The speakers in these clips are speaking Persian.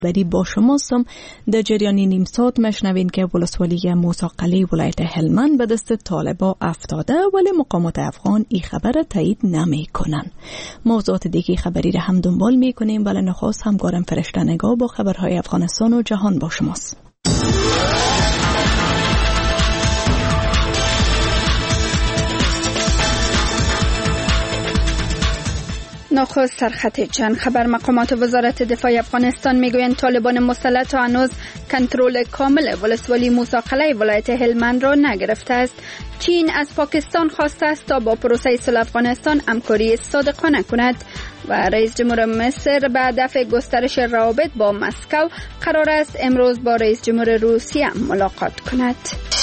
ولی با شماستم در جریان نیم ساعت مشنوین که ولسوالی موسی قلعه ولایت هلمند به دست طالبا افتاده ولی مقامات افغان این خبر تایید نمی کنن. موضوعات دیگه خبری را هم دنبال می کنیم ولی نخواست همکارم فرشته نگاه با خبرهای افغانستان و جهان با شماست. نخست سرخط چند خبر. مقامات وزارت دفاع افغانستان میگویند طالبان مسلط هنوز کنترل کامل ولسوالی موسی قلعه ولایت هلمند را نگرفته است. چین از پاکستان خواسته است تا با پروسه صلح افغانستان همکاری صادقانه کند و رئیس جمهور مصر به هدف گسترش روابط با مسکو قرار است امروز با رئیس جمهور روسیه ملاقات کند.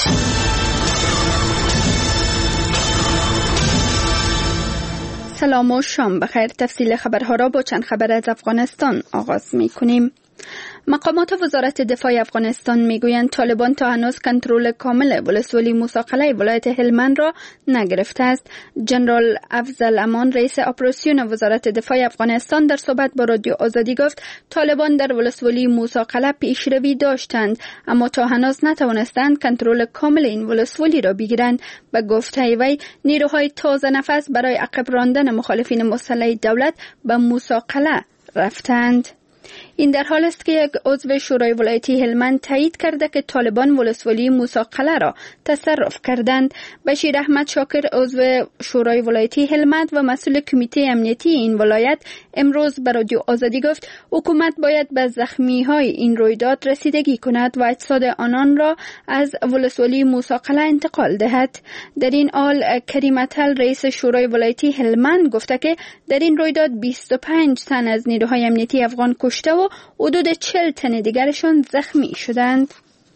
سلام و شام بخیر. تفصیل خبرها را با چند خبر از افغانستان آغاز می کنیم. مقامات وزارت دفاع افغانستان میگویند طالبان تا هنوز کنترل کامل ولسوالی موسی قلعه ولایت هلمند را نگرفته است. جنرال افضل امان رئیس اپراسیون وزارت دفاع افغانستان در صحبت با رادیو آزادی گفت طالبان در ولسوالی موسی قلعه پیشروی داشتند اما تا هنوز نتوانستند کنترل کامل این ولسوالی را بگیرند. به گفته وی نیروهای تازه نفس برای عقب راندن مخالفین مسلح دولت به موسی قلعه رفتند. این در حال است که یک عضو شورای ولایتی هلمند تایید کرده که طالبان ولسوالی موسی قلعه را تصرف کردند. بشیر احمد شاکر عضو شورای ولایتی هلمند و مسئول کمیته امنیتی این ولایت امروز به رادیو آزادی گفت حکومت باید به زخمی‌های این رویداد رسیدگی کند و اجساد آنان را از ولسوالی موسی قلعه انتقال دهد. در این حال کریم اتل رئیس شورای ولایتی هلمند گفته که در این رویداد 25 تن از نیروهای امنیتی افغان کشته و حدود 40 تن دیگرشان زخمی شدند.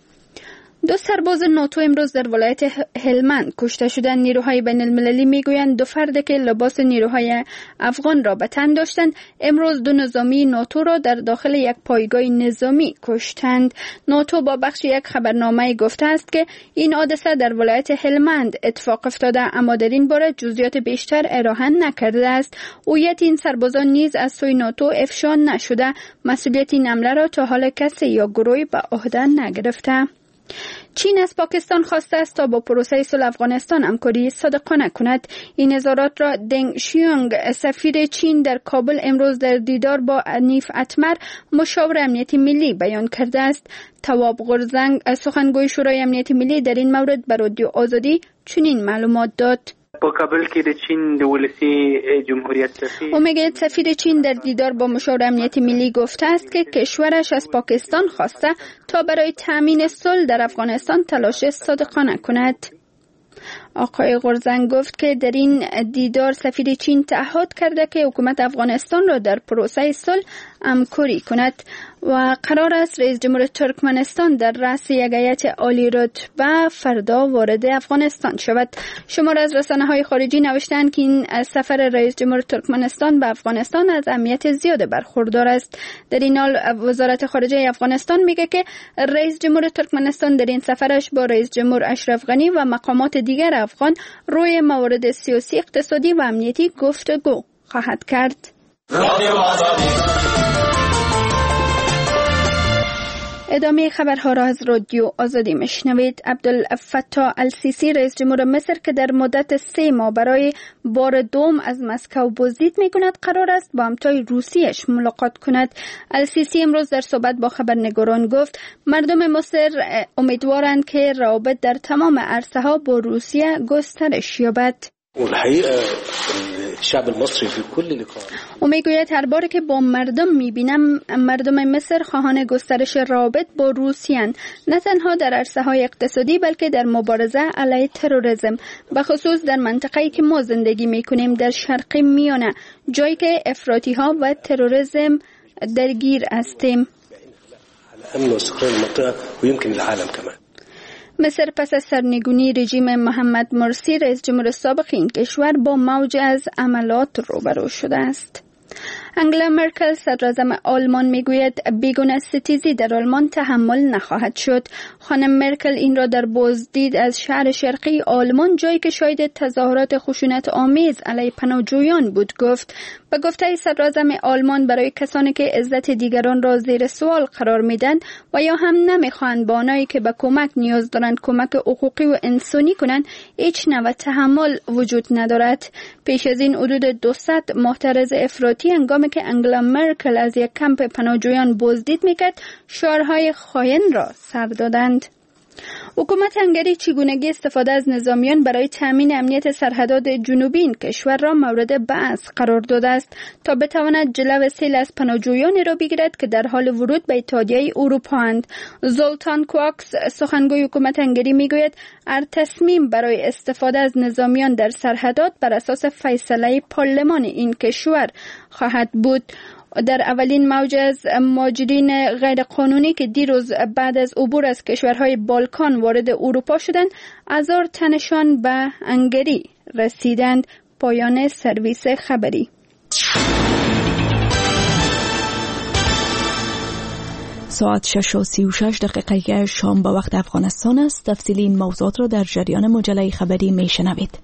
2 سرباز ناتو امروز در ولایت هلمند کشته شدند. نیروهای بین المللی میگویند 2 فرد که لباس نیروهای افغان را به تن داشتند امروز 2 نظامی ناتو را در داخل یک پایگاه نظامی کشتند. ناتو با بخش یک خبرنامه گفته است که این حادثه در ولایت هلمند اتفاق افتاده اما در این باره جزئیات بیشتر ارائه نکرده است. هویت این سربازان نیز از سوی ناتو افشا نشده. مسئولیت این حمله را تا حال کسی یا گروهی به عهده نگرفته. چین از پاکستان خواسته است تا با پروسه صلح افغانستان همکاری صادقانه کند. این اظهارات را دنگ شیونگ سفیر چین در کابل امروز در دیدار با انیف اتمر مشاور امنیتی ملی بیان کرده است. تواب غرزنگ سخنگوی شورای امنیتی ملی در این مورد به رادیو آزادی چنین معلومات داد. په کابل کې د چین د ولسی جمهوریت سفیر چین در دیدار با مشاور امنیتی ملی گفته است که کشورش از پاکستان خواسته تا برای تامین صلح در افغانستان تلاش صادقانه کند. آقای غرزنگ گفت که در این دیدار سفیر چین تعهد کرده که حکومت افغانستان را در پروسه صلح همکاری کند و قرار است رئیس جمهور ترکمنستان در رأس یک هیئت عالی رتبه فردا وارد افغانستان شود. شمار از رسانه‌های خارجی نوشتند که این سفر رئیس جمهور ترکمنستان به افغانستان از اهمیت زیاد برخوردار است. در این حال وزارت خارجه افغانستان میگه که رئیس جمهور ترکمنستان در این سفرش با رئیس جمهور اشرف غنی و مقامات دیگر افغان روی موارد سیاسی، اقتصادی و امنیتی گفتگو خواهد کرد. ادامه خبرها را از رادیو آزادی میشنوید. عبدالفتاح السیسی رئیس جمهور مصر که در مدت 3 ماه برای بار دوم از مسکو بازدید میکند قرار است با همتای روسیش ملاقات کند. السیسی امروز در صحبت با خبرنگاران گفت مردم مصر امیدوارند که روابط در تمام عرصه‌ها با روسیه گسترش یابد. الشعب المصري في كل لقاء او میگوید هر بار که با مردم میبینم مردم مصر خواهان گسترش روابط با روسیان، نه تنها در عرصه‌های اقتصادی بلکه در مبارزه علیه تروریسم، به خصوص در منطقه‌ای که ما زندگی میکنیم در شرق میانه، جایی که افراطی‌ها و تروریسم درگیر هستیم. امن و استقرار المنطقه و يمكن العالم كمان. مصر پس از سرنگونی رژیم محمد مرسی رئیس جمهور سابق این کشور با موج از عملات روبرو شده است. انگلا مرکل صدراعظم آلمان میگوید بیگانه ستیزی در آلمان تحمل نخواهد شد. خانم مرکل این را در بازدید از شهر شرقی آلمان، جایی که شاهد تظاهرات خشونت آمیز علیه پناهجویان بود، گفت. به گفته صدراعظم آلمان، برای کسانی که عزت دیگران را زیر سوال قرار میدن و یا هم نمیخواهند با آنهایی که به کمک نیاز دارند کمک حقوقی و انسانی کنند، هیچ نوع تحمل وجود ندارد. پیش از این حدود 200 معترض افراطی هنگامی که انگلا مرکل از یک کمپ پناهجویان بازدید میکرد، شعارهای خائن را سر دادند. حکومت هنگری چگونگی استفاده از نظامیان برای تامین امنیت سرحدات جنوبی این کشور را مورد بحث قرار داده است تا بتواند جلو سیل از پناهجویانی را بگیرد که در حال ورود به اتحادیه اروپا اند. زولتان کوکس، سخنگوی حکومت هنگری، میگوید هر تصمیم برای استفاده از نظامیان در سرحدات بر اساس فیصله پارلمان این کشور خواهد بود. در اولین موج از مهاجرین غیرقانونی که دیروز بعد از عبور از کشورهای بالکان وارد اروپا شدند، 1000 تنشان به هنگری رسیدند. پایان سرویس خبری. ساعت 6:36 شام به وقت افغانستان است. تفصیل این موضوعات را در جریان مجله خبری میشنوید.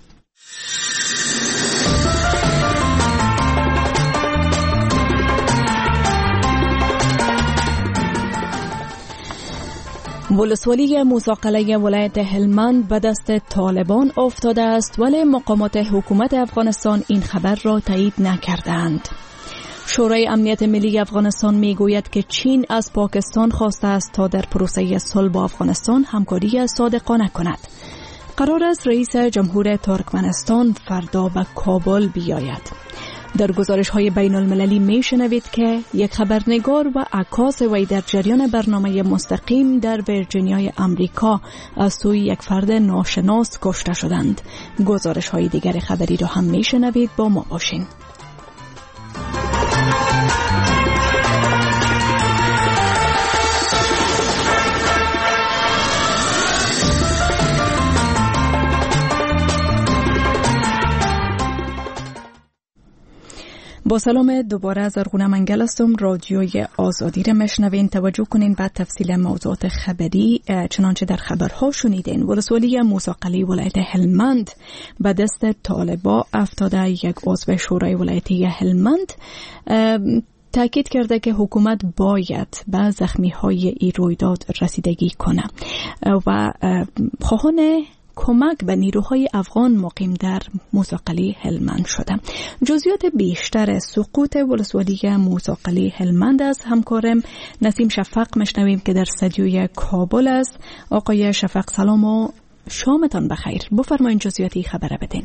ولسوالی موسی قلعه ولایت هلمند به دست طالبان افتاده است، ولی مقامات حکومت افغانستان این خبر را تایید نکردند. شورای امنیت ملی افغانستان میگوید که چین از پاکستان خواسته است تا در پروسه صلح با افغانستان همکاری صادقانه کند. قرار است رئیس جمهور ترکمنستان فردا به کابل بیاید. در گزارش‌های بین المللی میشنوید که یک خبرنگار و عکاس وی در جریان برنامه مستقیم در ویرجینیای امریکا از سوی یک فرد ناشناس کشته شدند. گزارش‌های دیگر خبری را هم میشنوید، با ما باشین. با سلام دوباره، زرغونه منگل هستم. رادیوی آزادی را میشنوین. توجه کنین بعد تفصیل موضوعات خبری. چنانچه در خبرها شنیدین، ولسوالی موسی قلعه ولایت هلمند به دست طالبا افتاده. یک عضو شورای ولایتی هلمند تاکید کرده که حکومت باید به زخمی‌های این رویداد رسیدگی کنه و خواهان کمک به نیروهای افغان مقیم در موسی قلعه هلمند شده. جزئیات بیشتر سقوط ولسوالی موسی قلعه هلمند از همکارم نسیم شفق میشنویم که در استودیوی کابل است. آقای شفق، سلام و شامتان بخیر. بفرمایید جزئیاتی خبر بدین.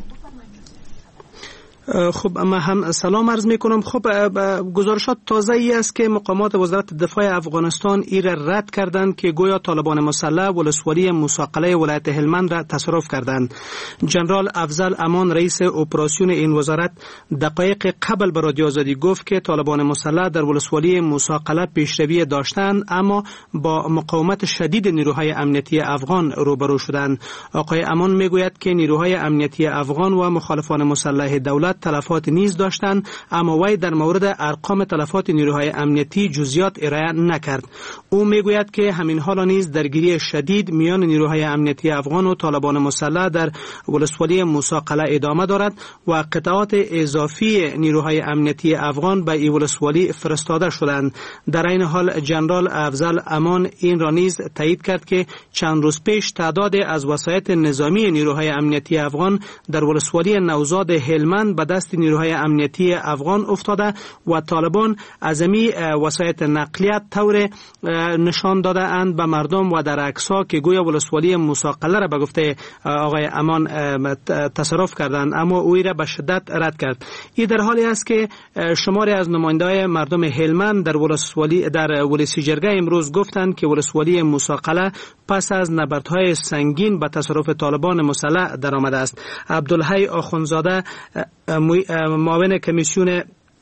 خب من هم سلام عرض می کنم. خب گزارشات تازه ای است که مقامات وزارت دفاع افغانستان ای را رد کردند که گویا طالبان مسلح ولسوالی موسی قلعه ولایت هلمند را تصرف کردند. جنرال افضل امان، رئیس اپراسیون این وزارت، دقایق قبل به رادیو آزادی گفت که طالبان مسلح در ولسوالی موسی قلعه پیشروی داشتند، اما با مقاومت شدید نیروهای امنیتی افغان روبرو شدند. آقای امان میگوید که نیروهای امنیتی افغان و مخالفان مسلح دولت تلفات نیز داشتند، اما وی در مورد ارقام تلفات نیروهای امنیتی جزئیات ارائه نکرد. او میگوید که همین حالا نیز درگیری شدید میان نیروهای امنیتی افغان و طالبان مسلح در ولسوالی موسی قلعه ادامه دارد و قطعات اضافی نیروهای امنیتی افغان به این ولسوالی فرستاده شدند. در این حال جنرال افضل امان این را نیز تایید کرد که چند روز پیش تعداد از وسایط نظامی نیروهای امنیتی افغان در ولسوالی نوزاد هلمند به دست نیروهای امنیتی افغان افتاده و طالبان از این وسایط نقلیه طور نشان داده اند به مردم و در عکس‌ها که گویا ولسوالی موسی قلعه را به گفته آقای امان تصرف کردند، اما او را به شدت رد کرد. این در حالی است که شماری از نماینده‌های مردم هلمند در ولسی جرگه امروز گفتند که ولسوالی موسی قلعه پس از نبردهای سنگین به تصرف طالبان مسلح درآمده است. عبدالحی آخونزاده، معاون کمیسیون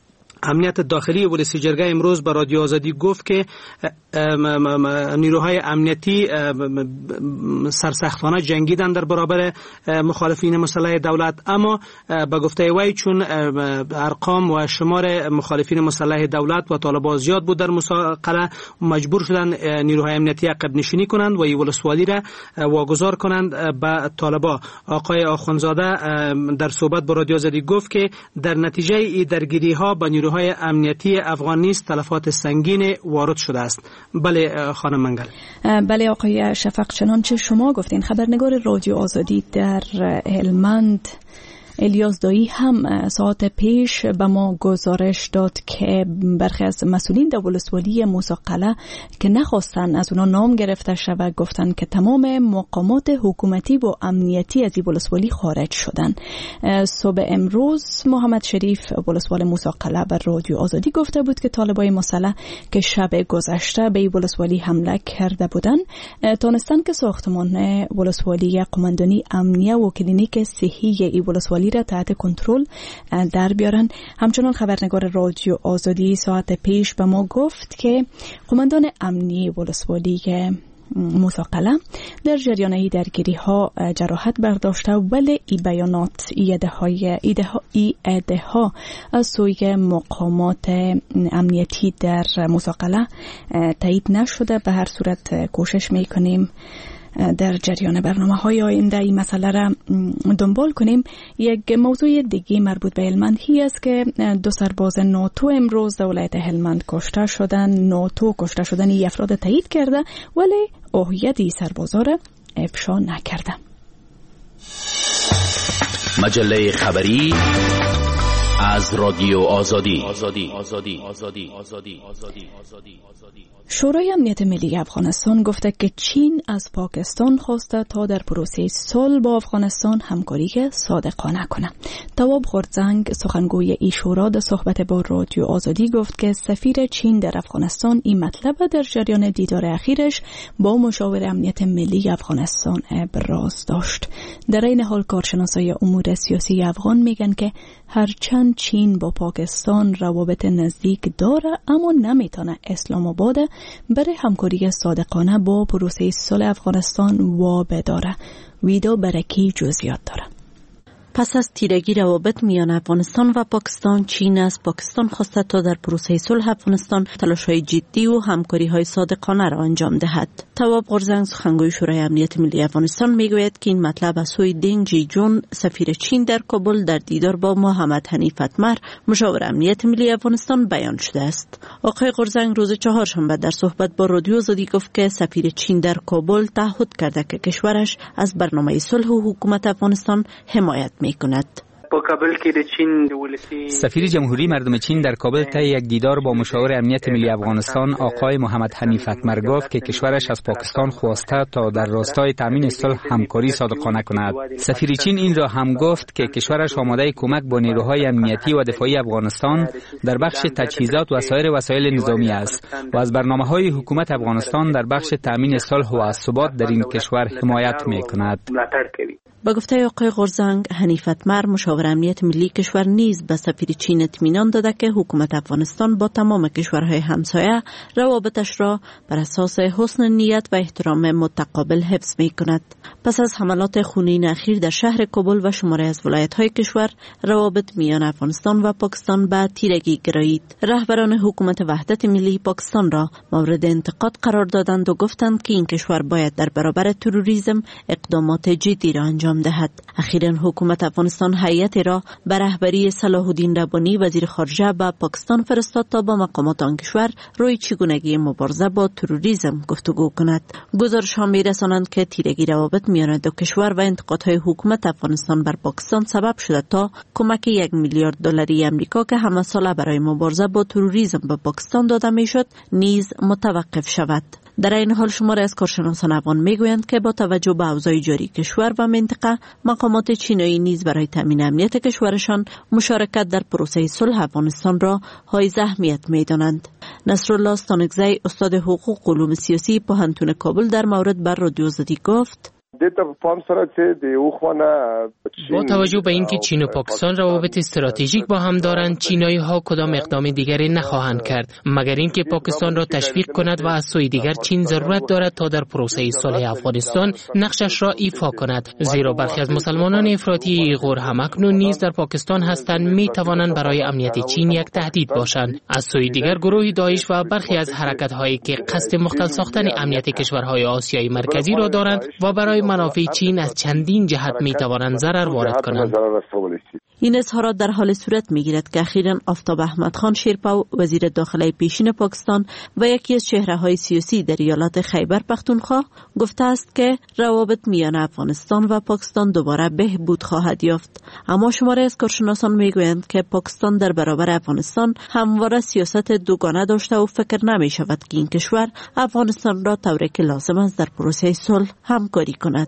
امنیت داخلی ولسی جرگه امروز به رادیو آزادی گفت که نیروهای امنیتی سرسختانه جنگیدن در برابر مخالفین مسلح دولت، اما به گفته وی چون ارقام و شمار مخالفین مسلح دولت و طالبان زیاد بود در مساقله، مجبور شدن نیروهای امنیتی عقب نشینی کنند و این ولسوالی را واگذار کنند به طالبان. آقای آخوندزاده در صحبت با رادیو آزادی گفت که در نتیجه این درگیری ها به نیروهای امنیتی افغان نیز تلفات سنگین وارد شده است. بله خانم منگل. بله آقای شفق، چنانچه شما گفتین خبرنگار رادیو آزادی در هلمند الیاس دایی هم ساعت پیش به ما گزارش داد که برخی از مسئولین در ولسوالی موسی که نخواستن از اونا نام گرفته شود گفتن که تمام مقامات حکومتی و امنیتی از این ولسوالی خارج شدن. صبح امروز محمد شریف ولسوال موسی بر رادیو آزادی گفته بود که طالبای مسلح که شب گذشته به این ولسوالی حمله کرده بودن تونستن که ساختمان ولسوالی قماندانی امنیه و کلینیک صحی این ولسوالی را تحت کنترل در بیارن. همچنان خبرنگار رادیو آزادی ساعت پیش به ما گفت که قماندان امنی ولسوالی موسی در جریان درگیری ها جراحت برداشته، ولی این بیانات ایده ها از سوی مقامات امنیتی در موسی تایید نشده. به هر صورت کوشش میکنیم در جریان برنامه‌های آینده این مسئله را دنبال کنیم. یک موضوع دیگه مربوط به هلمند است که 2 سرباز ناتو امروز در ولایت هلمند کشته شدن. ناتو کشته شدن این افراد تایید کرده ولی هویت این سربازا را افشا نکرده. مجله خبری از رادیو آزادی. شورای امنیت ملی افغانستان گفته که چین از پاکستان خواسته تا در پروسه صلح با افغانستان همکاری صادقانه کنه. تواب غورزنگ سخنگوی این شورا در صحبت با رادیو آزادی گفت که سفیر چین در افغانستان این مطلب در جریان دیدار اخیرش با مشاور امنیت ملی افغانستان ابراز داشت. در این حال کارشناسای امور سیاسی افغان میگن که هرچند چین با پاکستان روابط نزدیک داره اما نمیتونه اسلام آباد برای همکاری صادقانه با پروسه صلح افغانستان وابه داره. ویدا برکی جزئیات داره. پس از تیرگی روابط میان افغانستان و پاکستان، چین از پاکستان خواسته تا در پروسه صلح افغانستان تلاش‌های جدی و همکاری‌های صادقانه را انجام دهد. تواب غورزنگ سخنگوی شورای امنیت ملی افغانستان میگوید که این مطلب از سوی دنگ جیجون سفیر چین در کابل در دیدار با محمد حنیف اتمر مشاور امنیت ملی افغانستان بیان شده است. آقای غورزنگ روز چهارشنبه در صحبت با رادیو آزادی گفت که سفیر چین در کابل تعهد کرده که کشورش از برنامه صلح و حکومت افغانستان حمایت می‌کند. سفیر جمهوری مردم چین در کابل طی یک دیدار با مشاور امنیت ملی افغانستان آقای محمد حنیف اتمر گفت که کشورش از پاکستان خواسته تا در راستای تامین صلح همکاری صادقانه کند. سفیر چین این را هم گفت که کشورش آماده کمک با نیروهای امنیتی و دفاعی افغانستان در بخش تجهیزات و سایر وسایل نظامی است و از برنامه‌های حکومت افغانستان در بخش تامین صلح و ثبات در این کشور حمایت می‌کند. با گفته آقای غورزنگ، حنیف اتمر مشاور امنیت ملی کشور نیز به سفیر چین اطمینان داده که حکومت افغانستان با تمام کشورهای همسایه روابطش را بر اساس حسن نیت و احترام متقابل حفظ می کند. پس از حملات خونین اخیر در شهر کابل و شماره از ولایت‌های کشور، روابط میان افغانستان و پاکستان به تیرگی گرایید. رهبران حکومت وحدت ملی پاکستان را مورد انتقاد قرار دادند و گفتند که این کشور باید در برابر تروریسم اقدامات جدی را انجام دهد. اخیراً حکومت افغانستان هیئتی را به رهبری صلاح الدین ربانی وزیر خارجه به پاکستان فرستاد تا با مقامات آن کشور روی چگونگی مبارزه با تروریسم گفتگو کند. گزارش‌ها می‌رسانند که تیرگی روابط میان دو کشور و انتقادهای حکومت افغانستان بر پاکستان سبب شده تا کمک 1 میلیارد دلاری آمریکا که همه ساله برای مبارزه با تروریسم به پاکستان داده میشد نیز متوقف شود. در این حال شماره از کارشناسان افغان میگویند که با توجه به اوضاع جاری کشور و منطقه، مقامات چینی نیز برای تامین امنیت کشورشان مشارکت در پروسه صلح افغانستان را حائز اهمیت میدانند. نصرالله ستانکزی، استاد حقوق و علوم سیاسی پوهنتون کابل، در مورد بر رادیو آزادی گفت: با توجه به اینکه چین و پاکستان روابط استراتژیک با هم دارند، چینایی ها کدام اقدام دیگری نخواهند کرد مگر اینکه پاکستان را تشویق کند و از سوی دیگر چین ضرورت دارد تا در پروسه صلح افغانستان نقشش را ایفا کند، زیرا برخی از مسلمانان افراطی ایغور همکنون نیز در پاکستان هستند، می توانند برای امنیت چین یک تهدید باشند. از سوی دیگر گروه داعش و برخی از حرکت هایی که قصد مختل ساختن امنیت کشورهای آسیای مرکزی را دارند و برای منافع چین از چندین جهت می توانند ضرر وارد کنند. این اظهارات در حال صورت میگیرد که اخیراً آفتاب احمد خان شیرپا، وزیر داخله پیشین پاکستان و یکی از چهره‌های سیاسی در ایالات خیبر پختونخوا، گفته است که روابط میان افغانستان و پاکستان دوباره بهبود خواهد یافت. اما شماره از کارشناسان میگویند که پاکستان در برابر افغانستان همواره سیاست دوگانه داشته و فکر نمی شود که این کشور افغانستان را طوری که لازم است در پروسه صلح همکاری کند.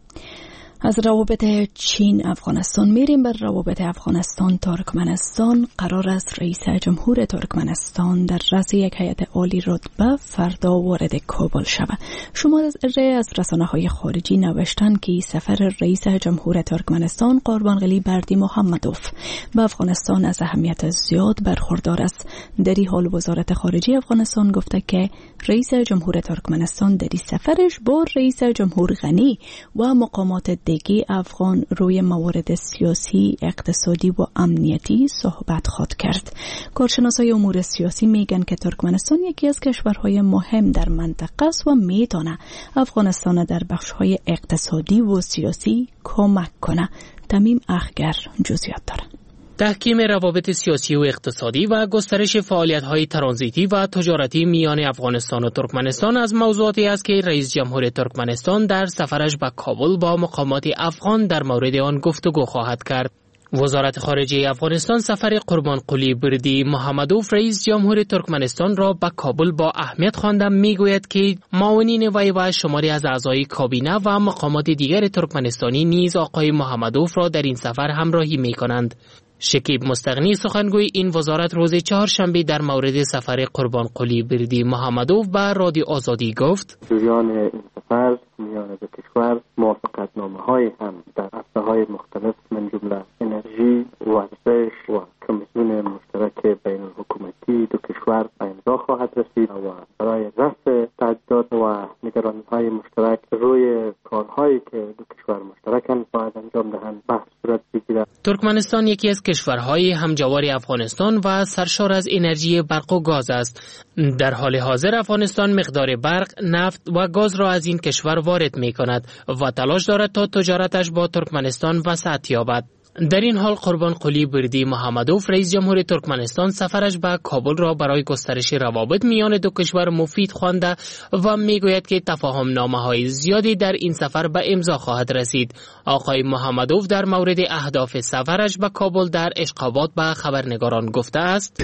از روابط چین افغانستان میریم بر روابط افغانستان ترکمنستان. قرار است رئیس جمهور ترکمنستان در رأس یک هیئت عالی رتبه فردا وارد کابل شود. شماری از رسانه‌های خارجی نوشتند که سفر رئیس جمهور ترکمنستان قربانقلی بردیمحمدوف به افغانستان از اهمیت زیاد برخوردار است. در این حال وزارت خارجه افغانستان گفته که رئیس جمهور ترکمنستان در این سفرش با رئیس جمهور غنی و مقامات دیگه افغان روی موارد سیاسی، اقتصادی و امنیتی صحبت خواهد کرد. کارشناسای امور سیاسی میگن که ترکمنستان یکی از کشورهای مهم در منطقه است و میتونه افغانستان در بخش‌های اقتصادی و سیاسی کمک کنه. تمیم اخگر جزئیات داره. تحکیم روابط سیاسی و اقتصادی و گسترش فعالیت‌های ترانزیتی و تجارتی میان افغانستان و ترکمنستان از موضوعاتی است که رئیس جمهور ترکمنستان در سفرش به کابل با مقامات افغان در مورد آن گفتگو خواهد کرد. وزارت خارجه افغانستان سفر قربانقلی بردیمحمدوف رئیس جمهور ترکمنستان را به کابل با اهمیت خوانده میگوید که معاونین وی و شماری از اعضای کابینه و مقامات دیگر ترکمنستانی نیز آقای محمدوف را در این سفر همراهی می‌کنند. شکیب مستغنی سخنگوی این وزارت روز چهارشنبه در مورد سفر قربانقلی بردیمحمدوف به رادیو آزادی گفت: جریان این سفر میان دو کشور موافقتنامه‌های هم در عرصه‌های مختلف من جمله انرژی، ورزش و کمیسیون مشترک بین الحکومتی دو کشور به امضا خواهد رسید و برای رفع تعهدات و نگرانی‌های مشترک روی کارهایی که دو کشور مشترکاً باید انجام دهند بحث صورت بگیرد. ترکمنستان یکی از کشورهای همجوار افغانستان و سرشار از انرژی برق و گاز است. در حال حاضر افغانستان مقدار برق، نفت و گاز را از این کشور وارد می‌کند و تلاش دارد تا تجارتش با ترکمنستان وسعت یابد. در این حال قربانقلی بردیمحمدوف رئیس جمهور ترکمنستان سفرش به کابل را برای گسترش روابط میان دو کشور مفید خوانده و میگوید که تفاهم‌نامه‌های زیادی در این سفر به امضا خواهد رسید. آقای محمدوف در مورد اهداف سفرش به کابل در اشقابات به خبرنگاران گفته است: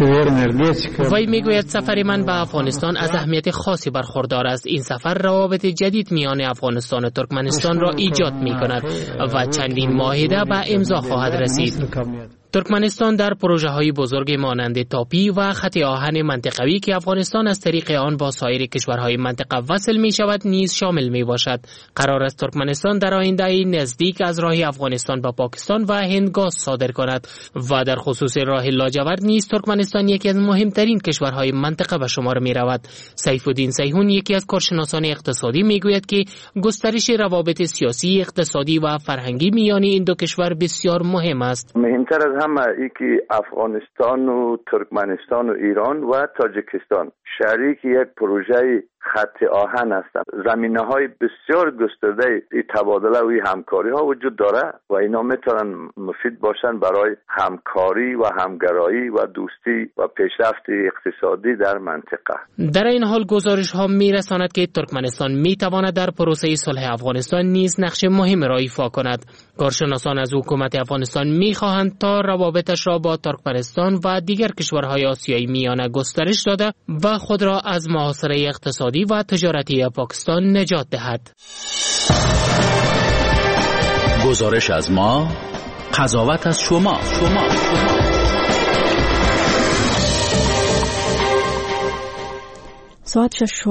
وی میگوید سفر من به افغانستان از اهمیت خاصی برخوردار است. این سفر روابط جدید میان افغانستان و ترکمنستان را ایجاد می‌کند و چندین معاهده به امضا خواهد رسید. ترکمنستان در پروژه‌های بزرگ مانند تاپی و خط آهن منطقوی که افغانستان از طریق آن با سایر کشورهای منطقه وصل می شود نیز شامل می باشد. قرار است ترکمنستان در آینده نزدیک از راه افغانستان با پاکستان و هند گاز صادر کند و در خصوص راه لاجورد نیز ترکمنستان یکی از مهمترین کشورهای منطقه به شمار می رود. سیف الدین سیحون یکی از کارشناسان اقتصادی می گوید که گسترش روابط سیاسی، اقتصادی و فرهنگی میان این دو کشور بسیار مهم است. مهمتر از همه ای که افغانستان و ترکمنستان و ایران و تاجیکستان شریک یک پروژه خط آهن هستند. زمینه‌های بسیار گسترده تبادله و همکاری‌ها وجود داره و اینا میتونن مفید باشن برای همکاری و همگرایی و دوستی و پیشرفت اقتصادی در منطقه. در این حال گزارش‌ها می‌رساند که ترکمنستان می‌تواند در پروسه صلح افغانستان نیز نقش مهم را ایفا کند. کارشناسان از حکومت افغانستان می‌خواهند تا روابطش را با ترکمنستان و دیگر کشورهای آسیایی میانه گسترش داده و خود را از محاصره اقتصادی و تجارتی پاکستان نجات دهد. گزارش از ما، قضاوت از شما. ساعت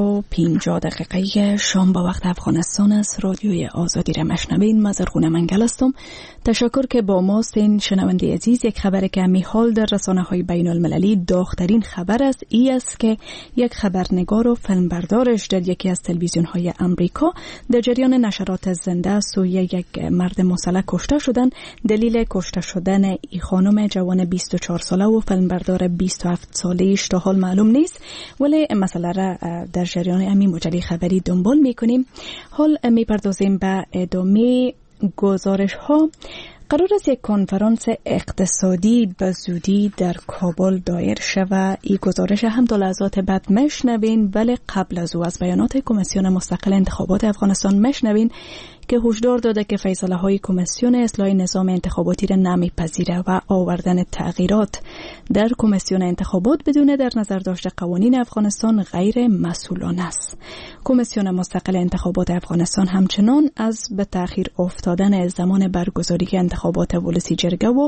6:50 شام با وقت افغانستان است. رادیوی آزادی را مشنوین. من زرغونه منگل هستم. تشکر که با ماست. این شنونده عزیز، یک خبر که می حال در رسانه‌های بین المللی داغ‌ترین خبر است ای است که یک خبرنگار و فیلمبردارش در یکی از تلویزیون‌های امریکا در جریان نشرات زنده سوی یک مرد مسلح کشته شدند. دلیل کشته شدن این خانم جوان 24 ساله و فیلمبردار 27 ساله‌اش تا حال معلوم نیست، ولی مسئله را در جریان همین مجله خبری دنبال میکنیم. حال میپردازیم به ادامه گزارش ها. قرار است یک کنفرانس اقتصادی به زودی در کابل دایر شود. این گزارش هم تا لحظات بعد مشنوین، ولی قبل از او از بیانات کمیسیون مستقل انتخابات افغانستان مشنوین که هشدار داده که فیصله های کمیسیون اصلاح نظام انتخاباتی را نمیپذیره و آوردن تغییرات در کمیسیون انتخابات بدون در نظر داشت قوانین افغانستان غیر مسئولانه است. کمیسیون مستقل انتخابات افغانستان همچنان از به تأخیر افتادن زمان برگزاری انتخابات ولسی جرگه و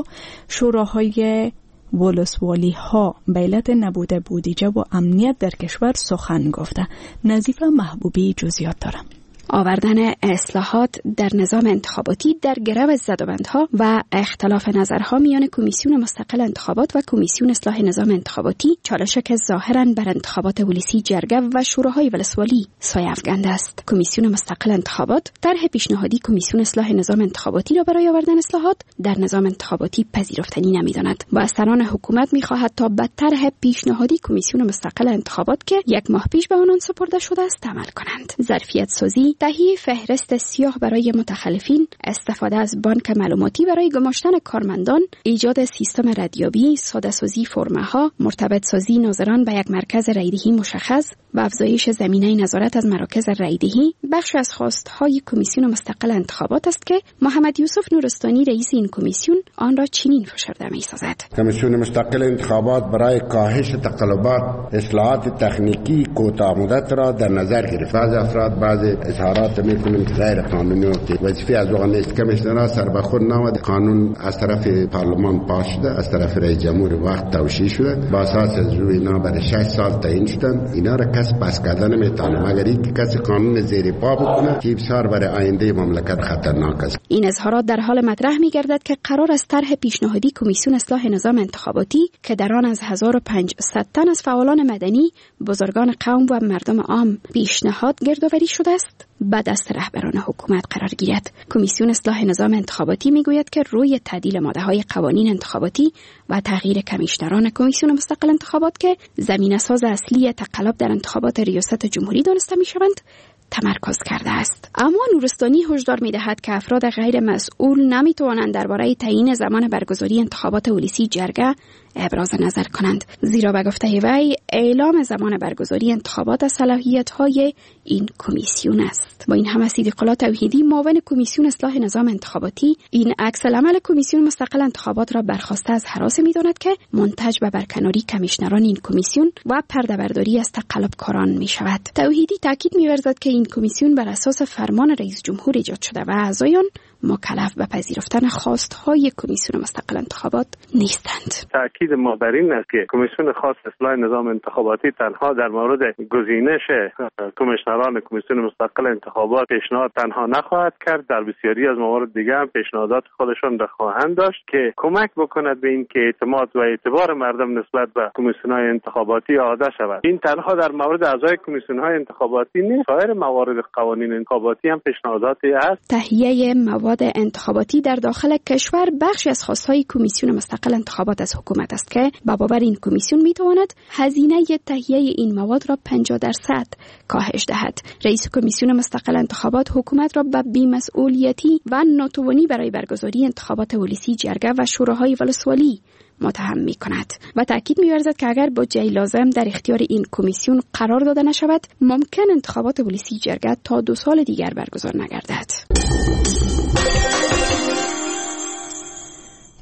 شوراهای ولسوالی ها به علت نبوده بودجه و امنیت در کشور سخن گفته. نظیفه محبوبی جزئیات دارم. آوردن اصلاحات در نظام انتخاباتی در گرو زدوبندها و اختلاف نظرها میان کمیسیون مستقل انتخابات و کمیسیون اصلاح نظام انتخاباتی چالشی که ظاهراً بر انتخابات ولسی جرگه و شوراهای ولسوالی سایه افکنده است. کمیسیون مستقل انتخابات طرح پیشنهادی کمیسیون اصلاح نظام انتخاباتی را برای آوردن اصلاحات در نظام انتخاباتی پذیرفتنی نمی‌داند و از سران حکومت می‌خواهد تا به طرح پیشنهادی کمیسیون مستقل انتخابات که یک ماه پیش به آنان سپرده شده است عمل کنند. ظرفیت سازی، تهیه فهرست سیاه برای متخلفین، استفاده از بانک معلوماتی برای گماشتن کارمندان، ایجاد سیستم ردیابی، ساده‌سازی فرمه‌ها، مرتبط سازی ناظران به یک مرکز رایدهی مشخص و افزایش زمینه نظارت از مراکز رایدهی بخش از خواست‌های کمیسیون مستقل انتخابات است که محمد یوسف نورستانی رئیس این کمیسیون آن را چنین فشرده می‌سازد. کمیسیون مستقل انتخابات برای کاهش تقلبات اصلاحات تکنیکی کوتاه مدت را در نظر گرفت. بعضی افراد بعضی اظهارات می‌کنند که غیر قانونی است. وظیفه از آن است کمیسیون سر به خود نامد. قانون از طرف پارلمان پاس شده، از طرف رئیس جمهور وقت توشیح شده. با اساس از روی اینا برای 6 سال تعیین شدند. اینا را کس پس کردن نمی‌تونه مگر اینکه کسی قانون زیر پا بکنه که بسیار برای آینده مملکت خطرناک است. این اظهارات در حال مطرح می‌گردد که قرار است طرح پیشنهادی کمیسیون اصلاح نظام انتخاباتی که در آن از 1500 تن از فعالان مدنی، بزرگان قوم و مردم عام پیشنهاد گردآوری شده است به دست رهبران حکومت قرار گیرد. کمیسیون اصلاح نظام انتخاباتی میگوید که روی تعدیل ماده‌های قوانین انتخاباتی و تغییر کمیشنران کمیسیون مستقل انتخابات که زمینه‌ساز اصلی تقلب در انتخابات ریاست جمهوری دانسته میشوند تمرکز کرده است. اما نورستانی هشدار می‌دهد که افراد غیر مسئول نمی‌توانند درباره تعیین زمان برگزاری انتخابات ولسی جرگه ابراز نظر کنند، زیرا به گفته وی اعلام زمان برگزاری انتخابات از صلاحیت‌های این کمیسیون است. با این همه صدیق الله توحیدی معاون کمیسیون اصلاح نظام انتخاباتی این عکس العمل کمیسیون مستقل انتخابات را برخواسته از هراس می‌داند که منتج به برکناری کمیشنران این کمیسیون و پرده‌برداری از تقلبکاران می‌شود. توحیدی تاکید می‌ورزد که این کمیسیون بر اساس فرمان رئیس جمهور ایجاد شده و اعضایان مکلف به پذیرفتن خواست‌های کمیسیون مستقل انتخابات نیستند. تأکید ما بر این است که کمیسیون خاص اصلاح نظام انتخاباتی تنها در مورد گزینش کمیشنران کمیسیون مستقل انتخابات پیشنهاد تنها نخواهد کرد، در بسیاری از موارد دیگر هم پیشنهادات خودشان را خواهند داشت که کمک بکند به این که اعتماد و اعتبار مردم نسبت به کمیسیون‌های انتخاباتی عاده شود. این تنها در مورد اعضای کمیسیون‌های انتخاباتی نیست، سایر موارد قوانین انتخاباتی هم پیشنهاداتی است. تهیه مواد انتخاباتی در داخل کشور بخشی از خواست‌های کمیسیون مستقل انتخابات از حکومت است که به باور این کمیسیون می‌تواند هزینه تهیه این مواد را 50% کاهش دهد. رئیس کمیسیون مستقل انتخابات حکومت را به بی‌مسئولیتی و ناتوانی برای برگزاری انتخابات ولسی جرگه و شوراهای ولسوالی متهم می‌کند و تاکید می‌ورزد که اگر بودجه لازم در اختیار این کمیسیون قرار داده نشود، ممکن انتخابات ولسی جرگه تا 2 سال دیگر برگزار نگردد.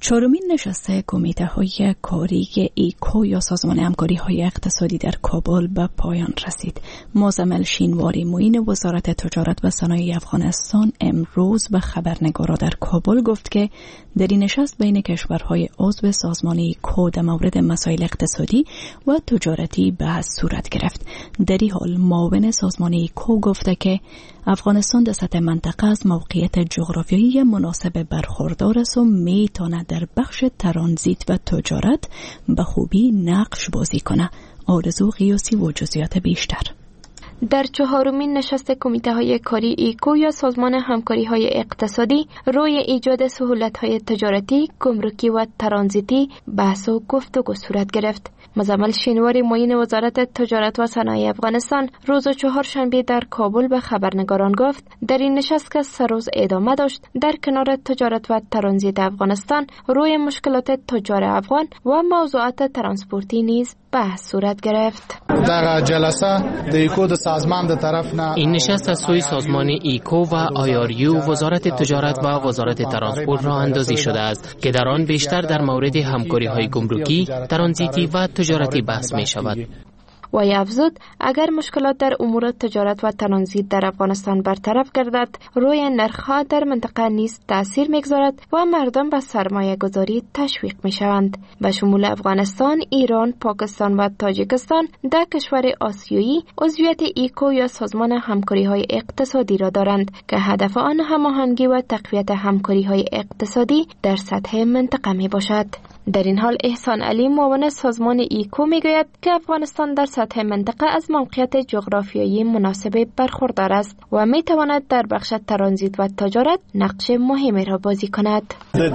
چهارمین نشست کمیته های کاری ایکو یا سازمان همکاری های اقتصادی در کابل به پایان رسید. معظم شینواری معین وزارت تجارت و صنایع افغانستان امروز به خبرنگاران در کابل گفت که در این نشست بین کشورهای عضو سازمان ایکو در مورد مسائل اقتصادی و تجارتی بحث صورت گرفت. در این حال معاون سازمان ایکو گفته که افغانستان در سطح منطقه از موقعیت جغرافیایی مناسب برخوردار است و میتواند در بخش ترانزیت و تجارت به خوبی نقش بازی کنه. آرزو قیاسی و جزئیات بیشتر. در چهارمین نشست کمیته های کاری ایکو یا سازمان همکاری های اقتصادی روی ایجاد سهولت های تجارتی، گمرکی و ترانزیتی بحث و گفتگو صورت گرفت. مزمل شینواری معین وزارت تجارت و صنایع افغانستان روز چهارشنبه در کابل به خبرنگاران گفت در این نشست که سه روز ادامه داشت در کنار تجارت و ترانزیت افغانستان روی مشکلات تجار افغان و موضوعات ترانسپورتی نیز بحث صورت گرفت. در جلسه ایکو سازمان در طرف این نشست از سوی سازمان ایکو و آیاریو وزارت تجارت و وزارت ترانسپورت را اندازی شده است که در آن بیشتر در مورد همکاری های گمرکی، ترانزیتی و تجارتی بحث می شود. وی افزود اگر مشکلات در امور تجارت و ترانزیت در افغانستان برطرف گردد روی نرخ‌ها در منطقه نیز تأثیر می‌گذارد و مردم به سرمایه گذاری تشویق می‌شوند. به شمول افغانستان، ایران، پاکستان و تاجیکستان ده کشور آسیایی عضویت ایکو یا سازمان همکاری‌های اقتصادی را دارند که هدف آن هماهنگی و تقویت همکاری‌های اقتصادی در سطح منطقه میباشد. در این حال احسان علی معاون سازمان ایکو میگوید که افغانستان در سطح منطقه از موقعیت جغرافیایی مناسب برخوردار است و میتواند در بخش ترانزیت و تجارت نقش مهمی را بازی کند.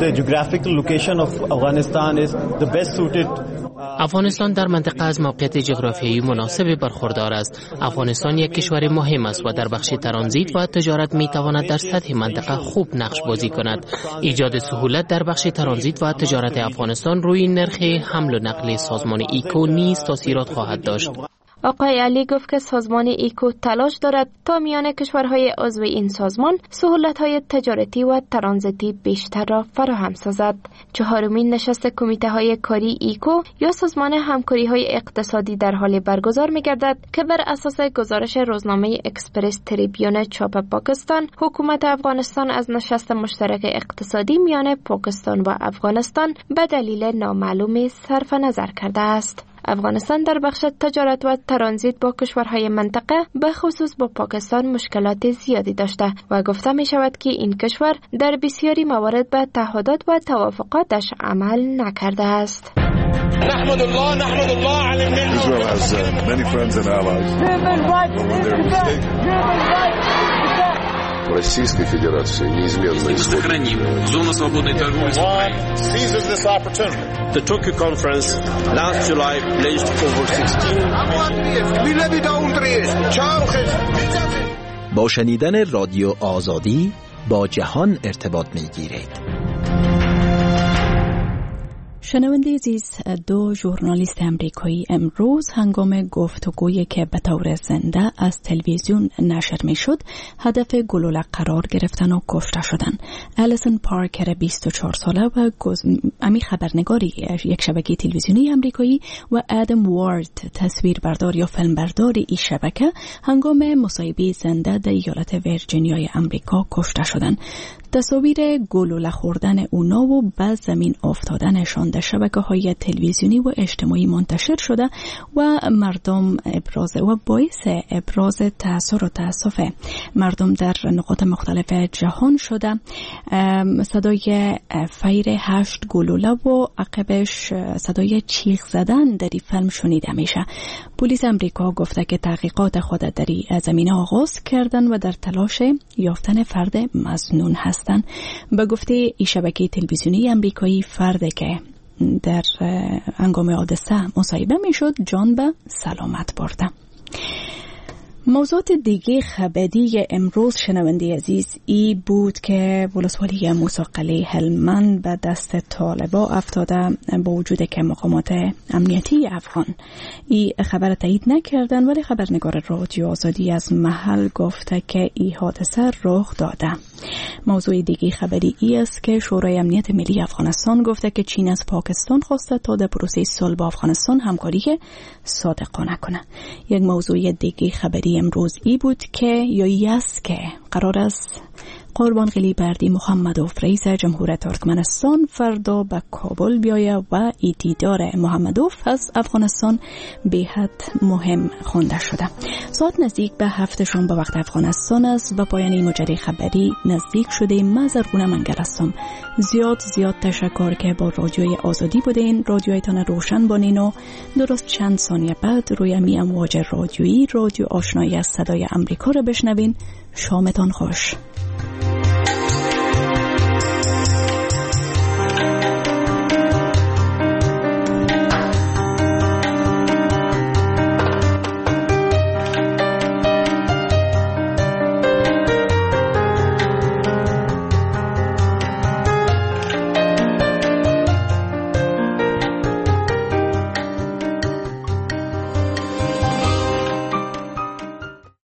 افغانستان در منطقه از موقعیت جغرافیایی مناسب برخوردار است. افغانستان یک کشور مهم است و در بخش ترانزیت و تجارت میتواند در سطح منطقه خوب نقش بازی کند. ایجاد سهولت در بخش ترانزیت و تجارت افغانستان روی نرخ حمل و نقل سازمان ایکو نیز تاثیرات خواهد داشت. آقای علی گفت که سازمان ایکو تلاش دارد تا میان کشورهای عضو این سازمان سهولت‌های تجارتی و ترانزیتی بیشتر را فراهم سازد. چهارمین نشست کمیته های کاری ایکو یا سازمان همکاری‌های اقتصادی در حال برگزار می‌گردد که بر اساس گزارش روزنامه اکسپرس تریبیون چاپ پاکستان، حکومت افغانستان از نشست مشترک اقتصادی میان پاکستان و افغانستان به دلیل نامعلومی صرف نظر کرده است. افغانستان در بخش تجارت و ترانزیت با کشورهای منطقه به خصوص با پاکستان مشکلات زیادی داشته و گفته می شود که این کشور در بسیاری موارد به تعهدات و توافقاتش عمل نکرده است. نحمد الله علی الملل. Israel has many friends and allies. Российской Федерации неизменно сохраним зону свободной торговли. Seizes this opportunity. The Tokyo conference last July pledged over 16 با شنیدن رادیو آزادی با جهان ارتباط می‌گیرید. شنونده عزیز، دو ژورنالیست امریکایی امروز هنگام گفتگویی که به طور زنده از تلویزیون نشر می شد هدف گلوله قرار گرفتن و کشته شدن. الیسون پارکر 24 ساله و امی خبرنگاری یک شبکه تلویزیونی امریکایی و ادم وارد تصویربردار یا فیلمبردار این شبکه هنگام مصاحبه زنده در ایالت ویرجینیای امریکا کشته شدند. تصاویر گلوله خوردن اونا و بعد زمین افتادنشان در شبکه‌های تلویزیونی و اجتماعی منتشر شده و مردم باعث ابراز تأثیر و تأسف مردم در نقاط مختلف جهان شده. صدای فیر 8 گلوله و عقبش صدای چیخ زدن در این فیلم شنیده میشه. پلیس امریکا گفته که تحقیقات خود در این زمینه آغاز کردن و در تلاش یافتن فرد مظنون هستند. به گفته این شبکه تلویزیونی امریکایی فردی که در هنگام حادثه مصاحبه میشد جان به سلامت برده. موضوعات دیگه خبری امروز شنونده عزیز ای بود که ولسوالی موسی قلعه هلمند به دست طالبا افتاده با وجود که مقامات امنیتی افغان ای خبر تایید نکردن، ولی خبرنگار رادیو آزادی از محل گفته که ای حادثه رخ داده. موضوع دیگه خبری ای است که شورای امنیت ملی افغانستان گفته که چین از پاکستان خواسته تا در پروسه صلح با افغانستان همکاری صادقانه کنه. یک موضوع دیگه خبری امروز ای بود که است که قرار است قربانقلی بردی محمدوف رئیس جمهوری ترکمنستان فردا به کابل بیایه و ای دیدار محمدوف از افغانستان بی‌حد مهم خوانده شده. ساعت نزدیک به 7 شام به وقت افغانستان است و پایان این مجری خبری نزدیک شده. مزرگونه منگل هستم. زیاد تشکر که با رادیوی آزادی بودین. رادیویتان روشن بانین و درست چند ثانیه بعد روی می امواج رادیویی رادیو آشنایی از صدای امریکا رو بشنوین. شامتان خوش.